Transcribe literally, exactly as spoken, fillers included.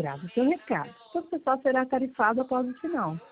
Grave seu recado. Seu pessoal será tarifado após o sinal.